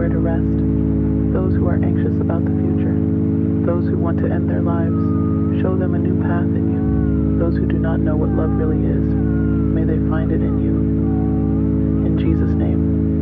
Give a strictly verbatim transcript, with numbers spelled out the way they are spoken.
somewhere to rest, those who are anxious about the future, those who want to end their lives. Show them a new path in you. Those who do not know what love really is, may they find it in you. In Jesus' name.